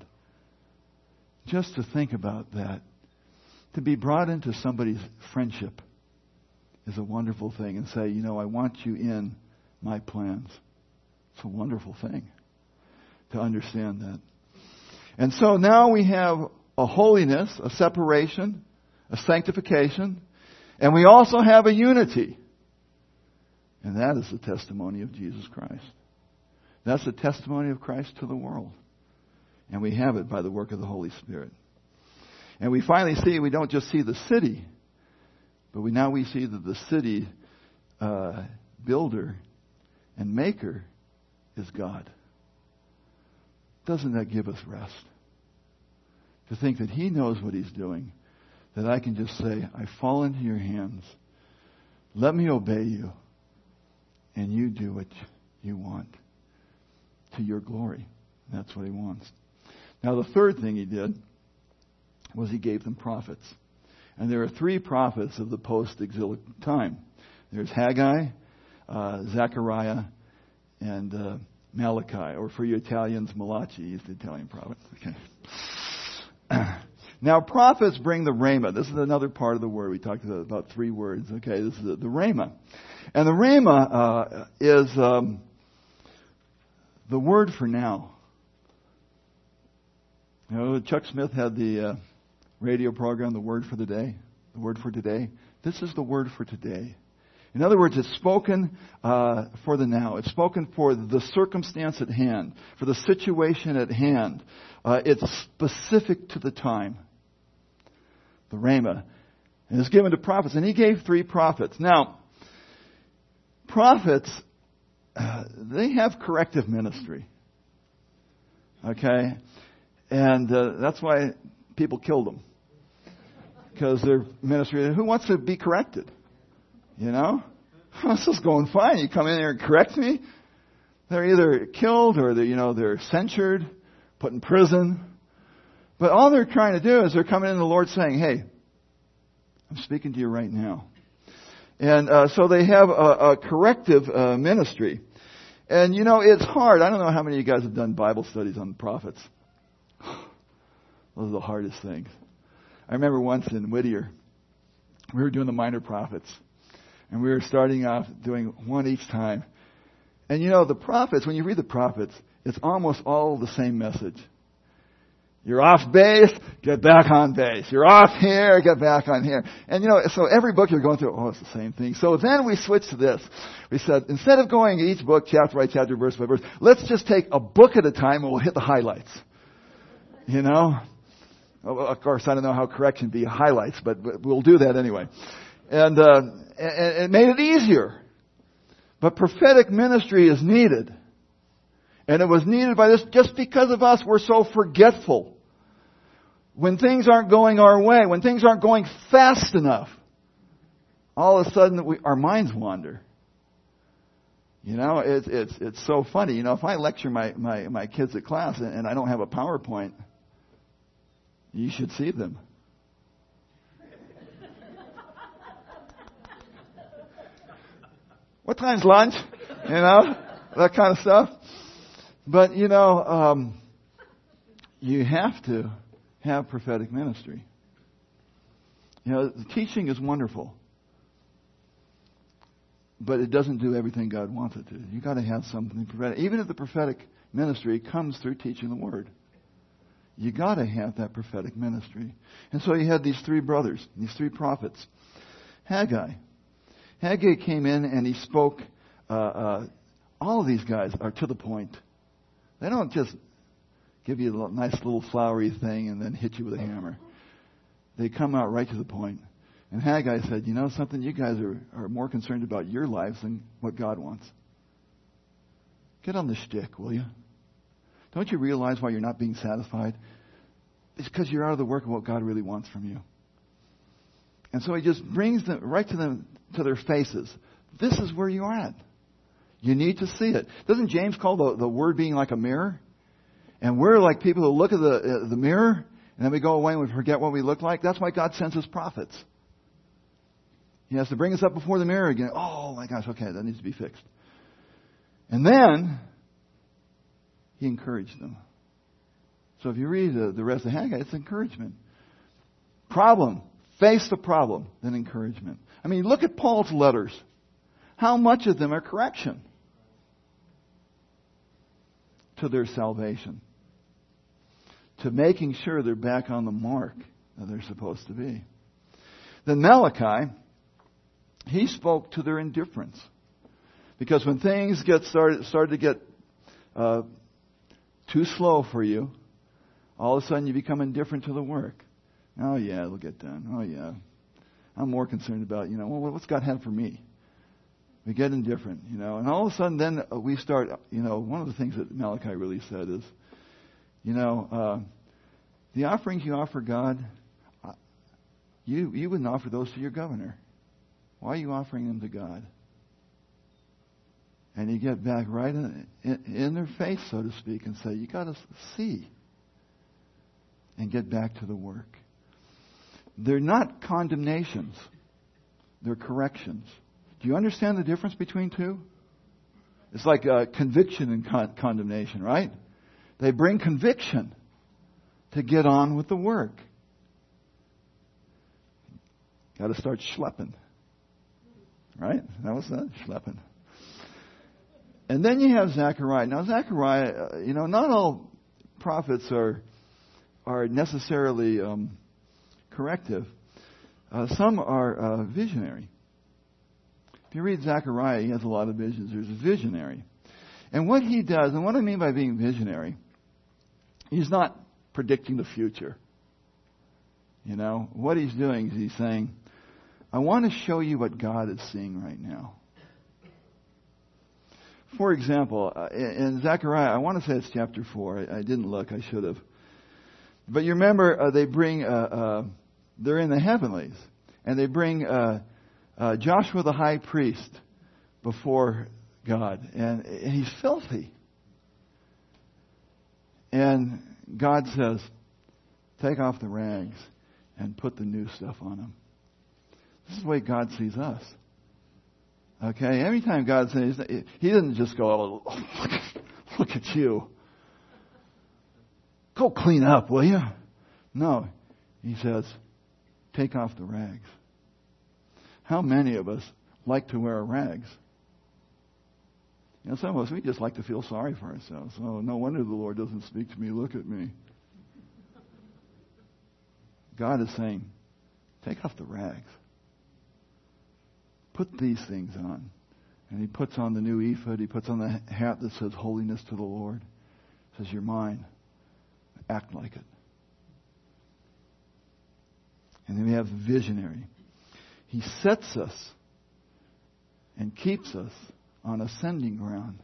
Just to think about that, to be brought into somebody's friendship is a wonderful thing. And say, I want you in my plans. It's a wonderful thing to understand that. And so now we have a holiness, a separation, a sanctification, and we also have a unity. And that is the testimony of Jesus Christ. That's the testimony of Christ to the world. And we have it by the work of the Holy Spirit. And we finally see, we don't just see the city, but we see that the city builder and maker is God. Doesn't that give us rest? To think that He knows what He's doing. That I can just say, I fall into your hands. Let me obey you. And you do what you want. To your glory. That's what He wants. Now the third thing He did was He gave them prophets. And there are 3 prophets of the post-exilic time. There's Haggai, Zechariah, and Malachi. Or for you Italians, Malachi is the Italian prophet. Okay. Now, prophets bring the rhema. This is another part of the word. We talked about 3 words. Okay, this is the rhema. And the rhema is the word for now. Chuck Smith had the radio program, The Word for the Day. The Word for Today. This is the word for today. In other words, it's spoken for the now. It's spoken for the circumstance at hand, for the situation at hand. It's specific to the time. The Rhema. And it's given to prophets. And He gave 3 prophets. Now, prophets, they have corrective ministry. Okay? And that's why people killed them. Because their ministry, who wants to be corrected? This is going fine. You come in here and correct me. They're either killed or they're censured, put in prison. But all they're trying to do is they're coming in the Lord saying, hey, I'm speaking to you right now. And so they have a corrective ministry. And it's hard. I don't know how many of you guys have done Bible studies on the prophets. Those are the hardest things. I remember once in Whittier, we were doing the minor prophets. And we were starting off doing one each time. And the prophets, when you read the prophets, it's almost all the same message. You're off base, get back on base. You're off here, get back on here. And so every book you're going through, it's the same thing. So then we switched to this. We said, instead of going each book, chapter by chapter, verse by verse, let's just take a book at a time and we'll hit the highlights. Of course, I don't know how correct can be highlights, but we'll do that anyway. And it made it easier. But prophetic ministry is needed. And it was needed by this just because of us. We're so forgetful. When things aren't going our way, when things aren't going fast enough, all of a sudden our minds wander. It's so funny. If I lecture my kids at class and I don't have a PowerPoint, you should see them. What time's lunch? That kind of stuff. But, you have to have prophetic ministry. The teaching is wonderful, but it doesn't do everything God wants it to. You've got to have something prophetic. Even if the prophetic ministry comes through teaching the Word, you got to have that prophetic ministry. And so you had these three brothers, these three prophets. Haggai came in and he spoke. All of these guys are to the point. They don't just give you a nice little flowery thing and then hit you with a hammer. They come out right to the point. And Haggai said, you know something? You guys are more concerned about your lives than what God wants. Get on the shtick, will you? Don't you realize why you're not being satisfied? It's because you're out of the work of what God really wants from you. And so he just brings them right to their faces. This is where you're at. You need to see it. Doesn't James call the Word being like a mirror? And we're like people who look at the mirror, and then we go away and we forget what we look like. That's why God sends His prophets. He has to bring us up before the mirror again. Oh my gosh, okay, that needs to be fixed. And then He encouraged them. So if you read the rest of Haggai, it's encouragement. Problem. Face the problem, then encouragement. I mean, look at Paul's letters. How much of them are correction to their salvation? To making sure they're back on the mark that they're supposed to be. Then Malachi, he spoke to their indifference. Because when things started to get too slow for you, all of a sudden you become indifferent to the work. Oh yeah, it'll get done. Oh yeah. I'm more concerned about, what's God have for me? We get indifferent, and all of a sudden then we start, one of the things that Malachi really said is, the offerings you offer God, you wouldn't offer those to your governor. Why are you offering them to God? And you get back right in their face, so to speak, and say, you got to see and get back to the work. They're not condemnations. They're corrections. Do you understand the difference between two? It's like conviction and condemnation, right? They bring conviction to get on with the work. Got to start schlepping. Right? That was that, schlepping. And then you have Zechariah. Now Zechariah, not all prophets are necessarily corrective. Some are visionary. If you read Zechariah, he has a lot of visions. There's a visionary. And what he does, and what I mean by being visionary, he's not predicting the future. What he's doing is he's saying, I want to show you what God is seeing right now. For example, in Zechariah, I want to say it's chapter 4. I didn't look. I should have. But you remember, they bring, they're in the heavenlies, and they bring Joshua the high priest before God, and he's filthy. And God says, take off the rags and put the new stuff on him. This is the way God sees us. Okay? Every time God says, He doesn't just go, oh, look at you. Go clean up, will you? No. He says, take off the rags. How many of us like to wear rags? Some of us, we just like to feel sorry for ourselves. Oh, no wonder the Lord doesn't speak to me. Look at me. God is saying, take off the rags. Put these things on. And He puts on the new ephod. He puts on the hat that says holiness to the Lord. He says, you're mine. Act like it. And then we have the visionary. He sets us and keeps us on ascending ground.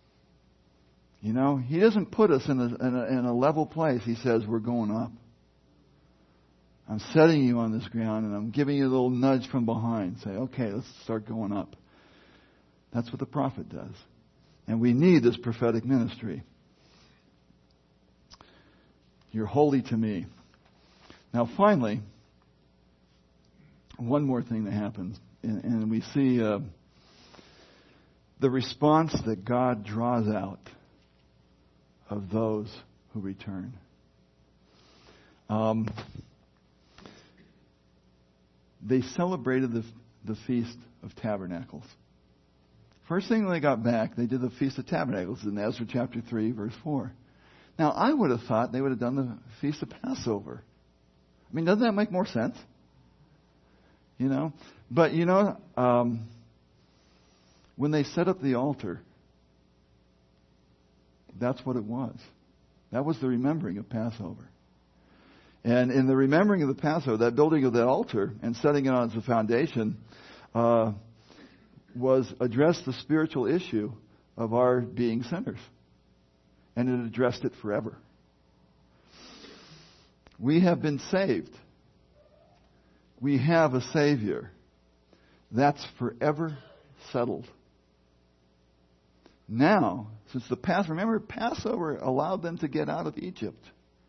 He doesn't put us in a level place. He says, we're going up. I'm setting you on this ground, and I'm giving you a little nudge from behind. Say, okay, let's start going up. That's what the prophet does. And we need this prophetic ministry. You're holy to me. Now, finally, one more thing that happens. And we see the response that God draws out of those who return. they celebrated the Feast of Tabernacles. First thing when they got back, they did the Feast of Tabernacles in Ezra chapter 3, verse 4. Now, I would have thought they would have done the Feast of Passover. I mean, doesn't that make more sense? You know? But, when they set up the altar, that's what it was. That was the remembering of Passover. And in the remembering of the Passover, that building of that altar and setting it on as a foundation was addressed the spiritual issue of our being sinners. And it addressed it forever. We have been saved. We have a Savior. That's forever settled. Now, since remember, Passover allowed them to get out of Egypt.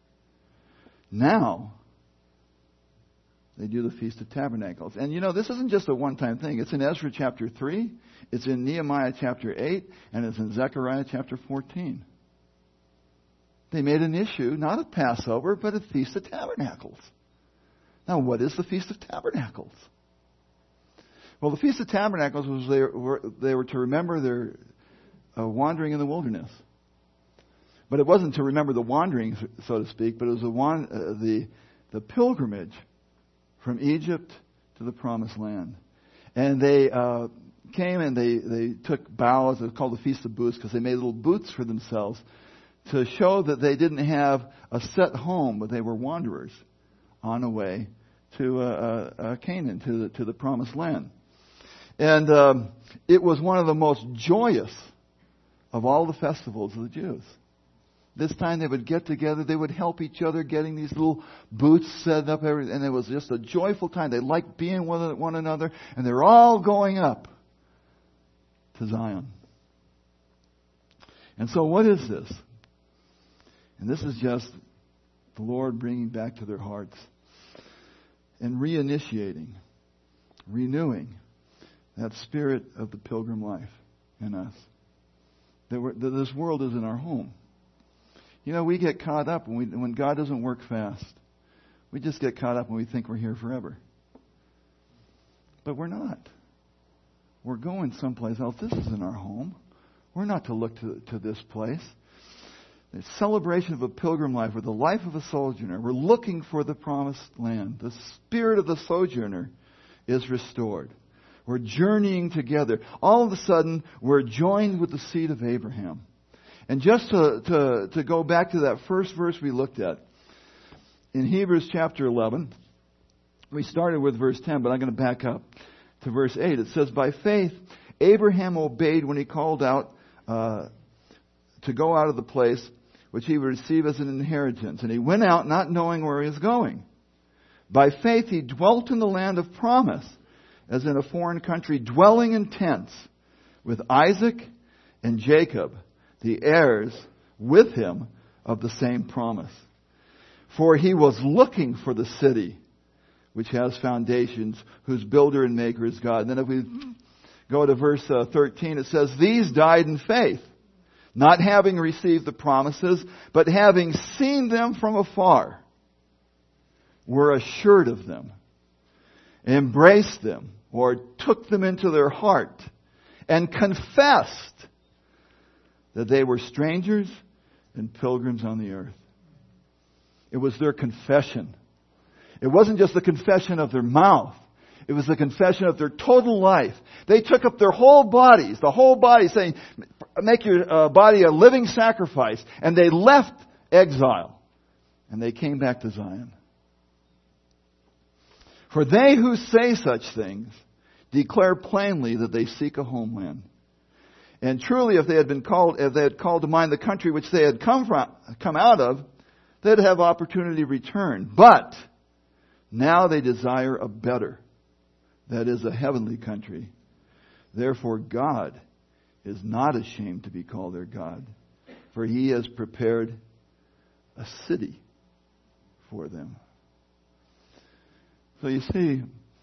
Now, they do the Feast of Tabernacles. And this isn't just a one-time thing. It's in Ezra chapter 3, it's in Nehemiah chapter 8, and it's in Zechariah chapter 14. They made an issue, not of Passover, but of Feast of Tabernacles. Now, what is the Feast of Tabernacles? Well, the Feast of Tabernacles was they were to remember their wandering in the wilderness. But it wasn't to remember the wandering, so to speak, but it was the pilgrimage from Egypt to the Promised Land. And they came and they took boughs. It was called the Feast of Booths because they made little booths for themselves to show that they didn't have a set home, but they were wanderers on the way to Canaan, to the Promised Land. And it was one of the most joyous of all the festivals of the Jews. This time they would get together, they would help each other getting these little booths set up, and it was just a joyful time. They liked being with one another, and they're all going up to Zion. And so what is this? And this is just the Lord bringing back to their hearts and reinitiating, renewing that spirit of the pilgrim life in us. That this world isn't our home. We get caught up when God doesn't work fast. We just get caught up when we think we're here forever. But we're not. We're going someplace else. This isn't our home. We're not to look to this place. The celebration of a pilgrim life or the life of a sojourner. We're looking for the promised land. The spirit of the sojourner is restored. We're journeying together. All of a sudden, we're joined with the seed of Abraham. And just to go back to that first verse we looked at, in Hebrews chapter 11, we started with verse 10, but I'm going to back up to verse 8. It says, by faith, Abraham obeyed when he called out to go out of the place which he would receive as an inheritance. And he went out not knowing where he was going. By faith, he dwelt in the land of promise, as in a foreign country, dwelling in tents with Isaac and Jacob, the heirs with him of the same promise. For he was looking for the city which has foundations, whose builder and maker is God. And then if we go to verse 13, it says, these died in faith, not having received the promises, but having seen them from afar, were assured of them, embraced them, or took them into their heart, and confessed that they were strangers and pilgrims on the earth. It was their confession. It wasn't just the confession of their mouth. It was the confession of their total life. They took up their whole bodies, the whole body, saying, make your body a living sacrifice. And they left exile. And they came back to Zion. For they who say such things declare plainly that they seek a homeland. And truly, if they had called to mind the country which they had come out of, they'd have opportunity to return. But now they desire a better, that is, a heavenly country. Therefore, God is not ashamed to be called their God, for He has prepared a city for them. So you see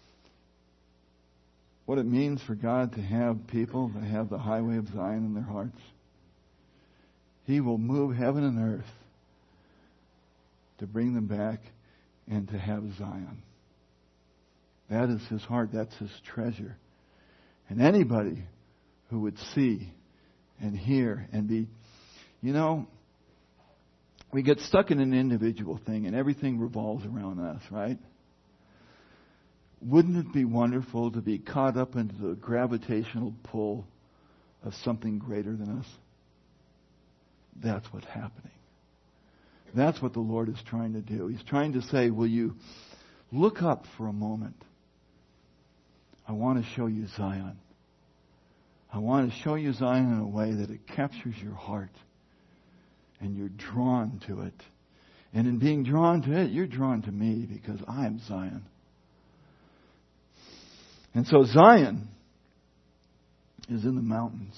what it means for God to have people that have the highway of Zion in their hearts. He will move heaven and earth to bring them back and to have Zion. That is his heart. That's his treasure. And anybody who would see and hear and be, we get stuck in an individual thing and everything revolves around us, right? Wouldn't it be wonderful to be caught up into the gravitational pull of something greater than us? That's what's happening. That's what the Lord is trying to do. He's trying to say, will you look up for a moment? I want to show you Zion. I want to show you Zion in a way that it captures your heart and you're drawn to it. And in being drawn to it, you're drawn to me because I am Zion. And so Zion is in the mountains.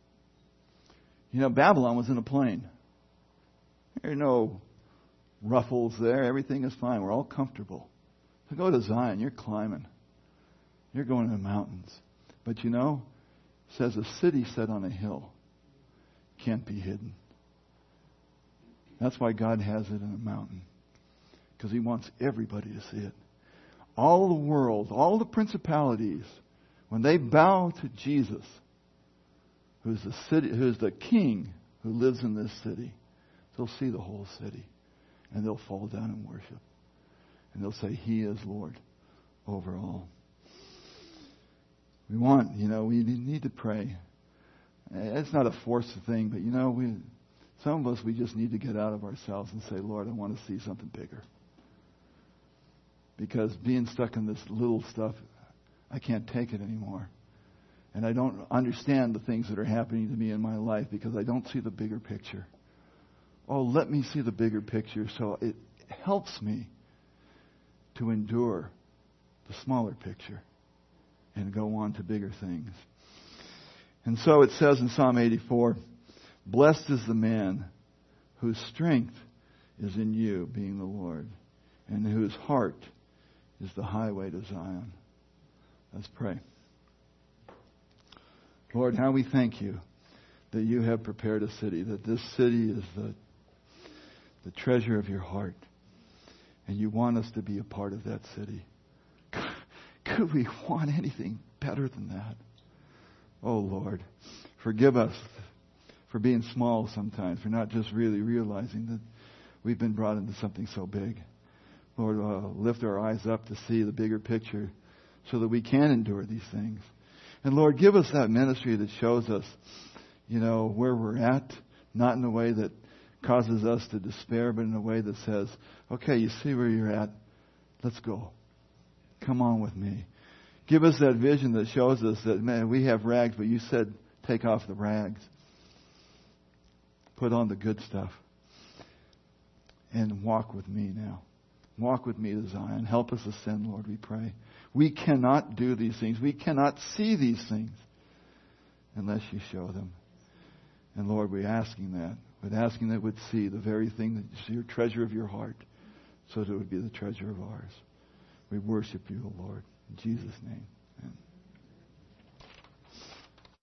Babylon was in a plain. There are no ruffles there. Everything is fine. We're all comfortable. So go to Zion. You're climbing. You're going to the mountains. But it says a city set on a hill can't be hidden. That's why God has it in a mountain. Because He wants everybody to see it. All the world, all the principalities, when they bow to Jesus, who's the king who lives in this city, they'll see the whole city. And they'll fall down and worship. And they'll say, He is Lord over all. We need to pray. It's not a forced thing, but some of us, we just need to get out of ourselves and say, Lord, I want to see something bigger. Because being stuck in this little stuff, I can't take it anymore. And I don't understand the things that are happening to me in my life because I don't see the bigger picture. Oh, let me see the bigger picture so it helps me to endure the smaller picture and go on to bigger things. And so it says in Psalm 84, blessed is the man whose strength is in you, being the Lord, and whose heart is the highway to Zion. Let's pray. Lord, how we thank you that you have prepared a city, that this city is the treasure of your heart, and you want us to be a part of that city. Could we want anything better than that? Oh, Lord, forgive us for being small sometimes, for not just really realizing that we've been brought into something so big. Lord, lift our eyes up to see the bigger picture so that we can endure these things. And Lord, give us that ministry that shows us, where we're at, not in a way that causes us to despair, but in a way that says, okay, you see where you're at, let's go. Come on with me. Give us that vision that shows us that, man, we have rags, but you said take off the rags. Put on the good stuff. And walk with me now. Walk with me to Zion. Help us ascend, Lord, we pray. We cannot do these things. We cannot see these things unless you show them. And Lord, we're asking that. We're asking that we'd see the very thing that is your treasure of your heart, so that it would be the treasure of ours. We worship you, O Lord. In Jesus' name.